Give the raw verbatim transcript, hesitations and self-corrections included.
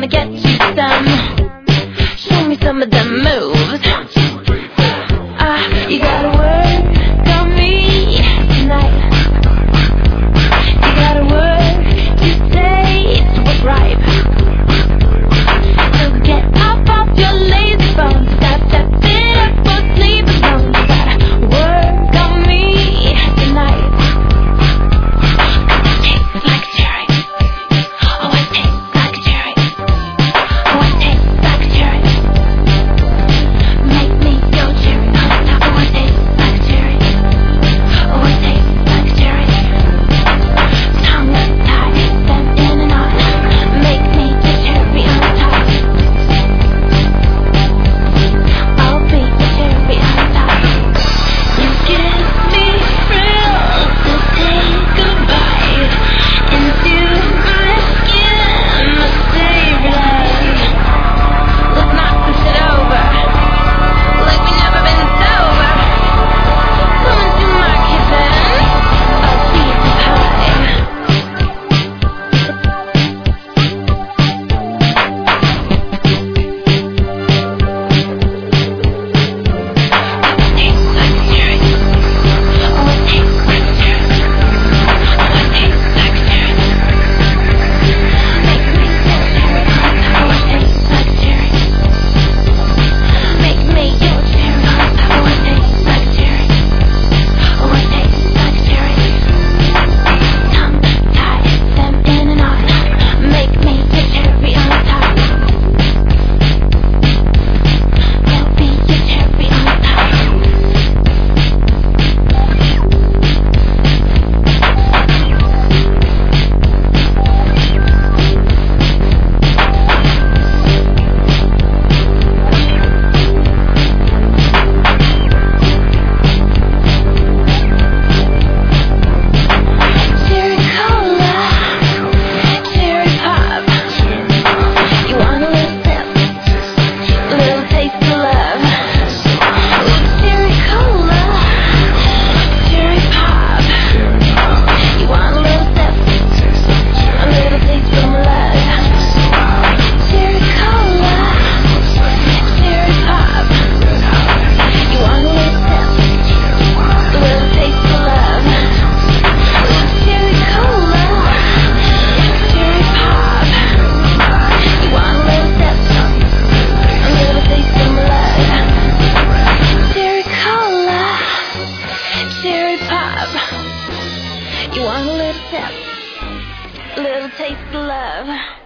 wanna get you some. Show me some of them moves. Ah, you gotta work on me tonight. You gotta work to taste what's ripe. So get up off your lazy bones. Stop that sit up for sleeping bones. You gotta work on me tonight. It tastes like cherry. Oh, it tastes like cherry. Oh, it tastes like cherry. Make me go cherry on top. Oh, it tastes like cherry. Oh, it tastes like cherry. Tongue tied, them in and out. Make me the cherry on top. I'll be the cherry on top. You give me thrills to take a bite into my skin, my savory life. Let's knock some shit over, like we never been sober. Come into my kitchen, I'll feed you pie. Tastes like cherry. Oh, it tastes like cherry. Oh, it tastes like cherry. Make me your cherry on top. Oh, it tastes like cherry. Make me your cherry on top. Oh, it tastes like cherry. Oh, it tastes like cherry. Tongue tied, them in and out. Make me your cherry on top. There'll be your cherry on top. Cherry cola, cherry pop. You want a little sip, a little taste of love. Ooh, cherry cola, cherry pop. You want a little sip, a little taste of love. Cherry cola, cherry pop. You want a little sip, a little taste of love. Cherry cola, cherry pop. You want a little sip, a little taste of love. Cherry cola, cherry pop. You want a little sip, a little taste of love.